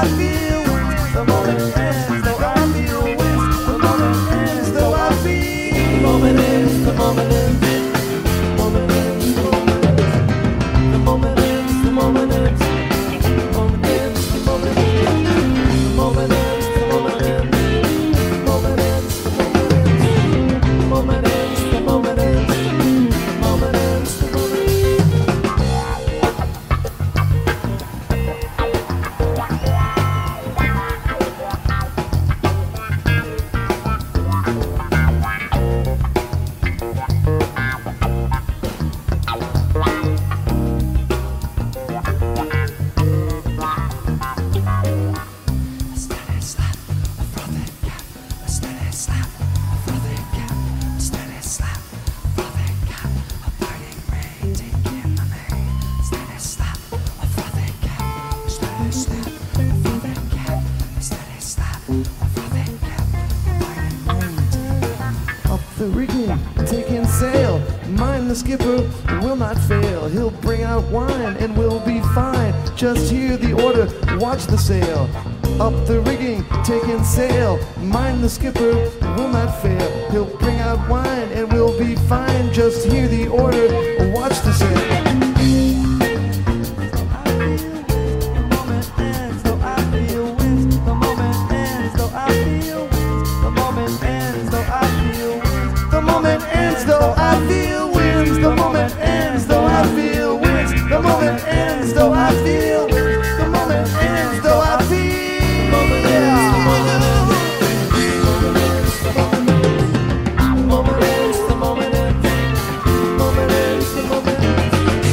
feel wins. The moment ends, though I feel wins. The moment ends, though I feel. The moment ends, the moment ends. The moment ends, the moment ends. The moment ends, the moment ends. The moment ends, the moment ends. The moment ends, the moment ends. The moment ends, the moment ends. The moment ends, the moment ends. The moment ends, the moment ends. Up the rigging, taking sail. Mind the skipper will not fail. He'll bring out wine and we'll be fine. Just hear the order, watch the sail. Up the rigging, taking sail. Mind the skipper will not fail. He'll bring out wine and we'll be fine. Just hear the order, watch the sail. The moment ends, though I feel wins. The moment ends, though I feel wins. The moment ends, though I feel wins. The moment ends, though I feel. The moment ends, the moment ends. The moment ends, the moment ends. The moment ends, the moment ends.